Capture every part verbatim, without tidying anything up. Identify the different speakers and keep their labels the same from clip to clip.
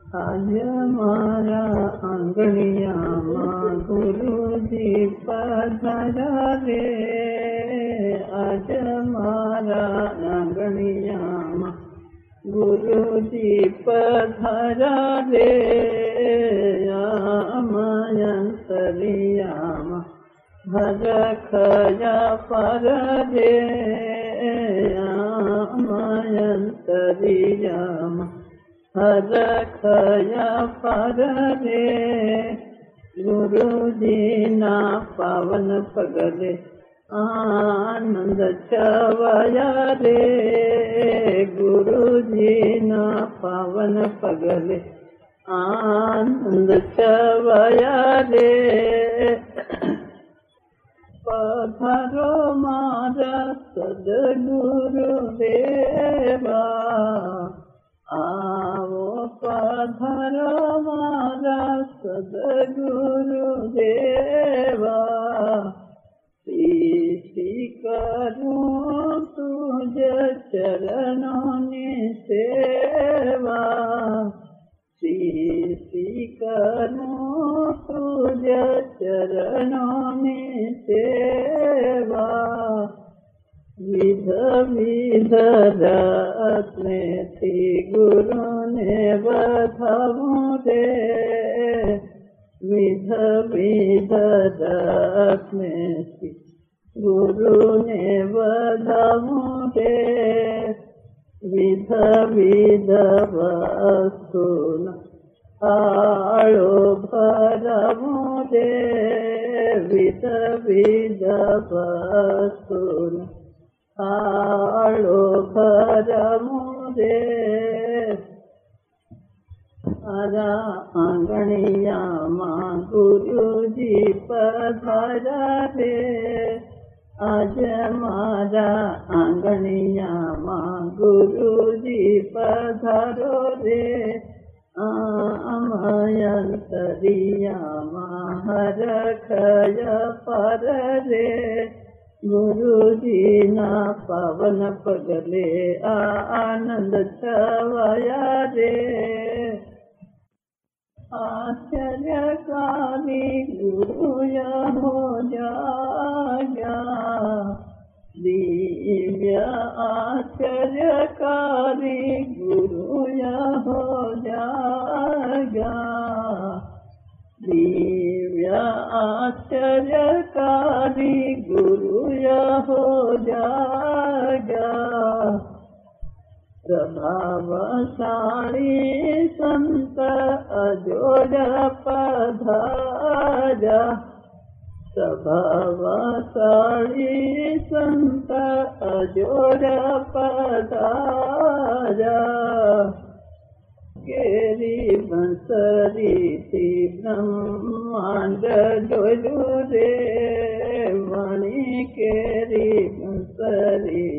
Speaker 1: आज मारा आंगणियामा गुरुजी पधारा रे। आज मारा आंगणियामा गुरुजी पधारा रे। आमयंतरियामा भजखया पर रे। आमयंतरियामा भजखया पर रे। गुरुजी ना पावन पगले आनंद छवया रे। गुरुजी ना पावन पगले आनंद छवया रे। पधारो मारा सद्गुरु देवा। आओ पधारो मारा सद्गुरु देवा। इसी करूं तुझ चरणों ने सेवा। इसी करूं तुझ चरणों ने सेवा। विध विध रात में थी गुरु ने बताऊं रे। विध विध रात में थी गुरु ने बताऊं रे। विध विध वस्तुन आलो भरऊं रे। विध विध वस्तुन आलो भरऊं रे। आजा आंगणियामा गुरुजी पधारा रे। आज मारा आंगणियामा गुरुजी पधारो रे। आमयंतरियामा हरखया पर रे। गुरुजी ना पावन पगले आनंद छवया रे। आश्चर्यकारी गुरु हो जागा। दिव्य आश्चर्यकारी गुरु हो जागा। दिव्य आश्चर्यकारी गुरु हो जागा। प्रभावशाली संत अजोड पधारा। प्रभावशाली संत अजोड पधारा। केरी बंसरी थी ब्रह्मांड डोलू रे। वाणी केरी बंसरी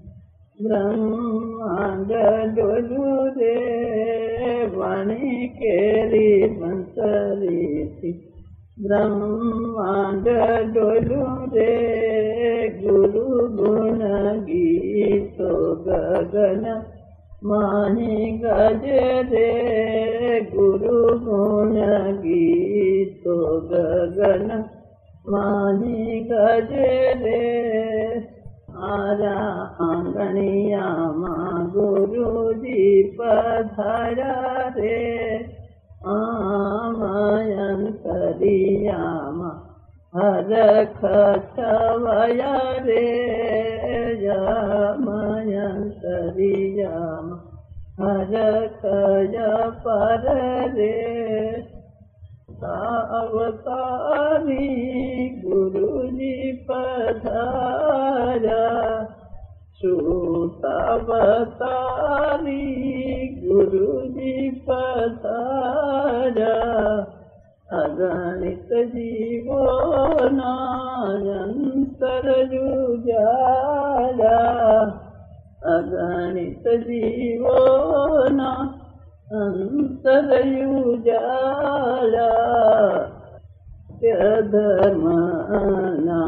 Speaker 1: ब्रह्मांड डोलू रे। वाणी केरी बंसरी थी ब्रह्मांड डोलू रे। गुरु गुण गीतो गगन माही गज रे। गुरु गुण गीतो गगन माही गज रे। आजा आंगणियामा गुरुजी पधारा रे। आमयंतरियामा हरख छवया रे। आमयंतरियामा हरखया पर रे। अवतारी गुरुजी पधारा। श्रुतावतारी गुरुजी पधारा। अगणित जीवो नायंतर जुजारा। अगणित जीवो ना अंतर युजाला। धर्मना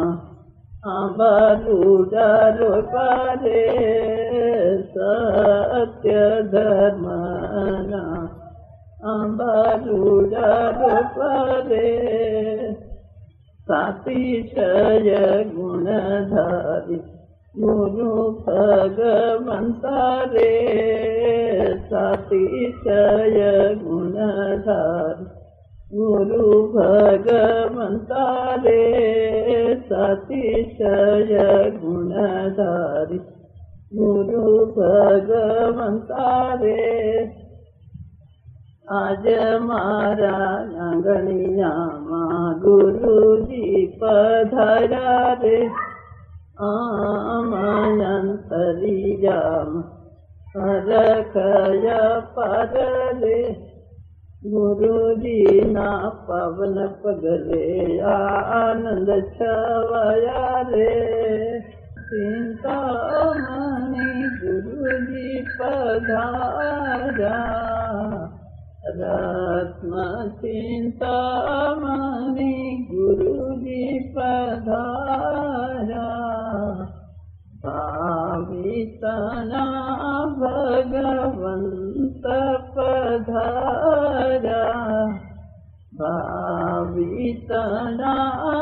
Speaker 1: आबालूडारो पारे। सत्य धर्मना आंबारूड़ा रूपरे सातिशय गुणधारी गुरु भगवंता रे सातिशय गुणधारी गुरु भगवंता रे सातिशय गुणधारी गुरु भगवंता रे आज मारा आंगणियाમાં गुरुजी पधारा रे आमयंतरियाम हरखया पर रे गुरुजी ना पवन पगले आनंद छवाया रे चिंतामणि गुरुजी पधारा रत्न चिंतामणि गुरुजी पधारा भावितना भगवंत पधारा भावितना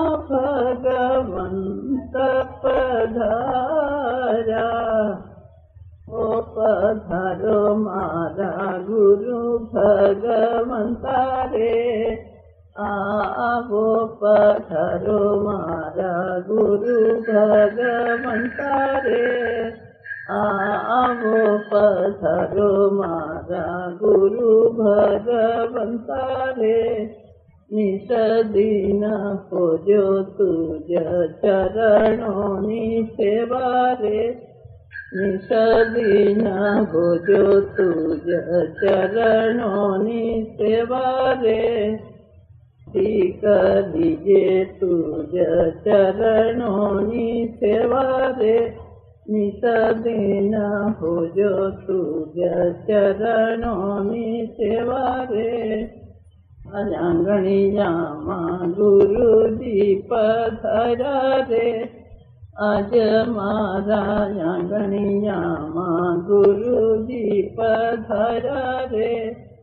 Speaker 1: भगवंत पधारा ओ पधारो मारा गुरु भगवंता रे आवो पधारो मारा गुरु भगवंता रे आवो पधारो मारा गुरु भगवंता रे निषदीन होजो तुज चरणोनी सेवा रे निषदीन होजो तुज चरणोनी सेवा रे करिए तुज चरणोनी सेवा रे निषदीन होजो तुज चरणोनी सेवा रे आंगणियाમાં गुरुजी पधारा रे आज मारा आंगणियाમાં गुरुजी पधारा रे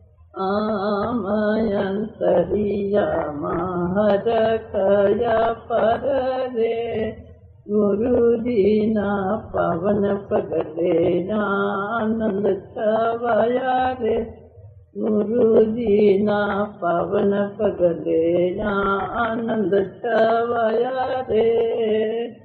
Speaker 1: आमयंतरियाમાં हरखया पर रे गुरुजी ना पवन पगले आनंद छवाया रे गुरुजी ना पवन पगले आनंद छवाया रे।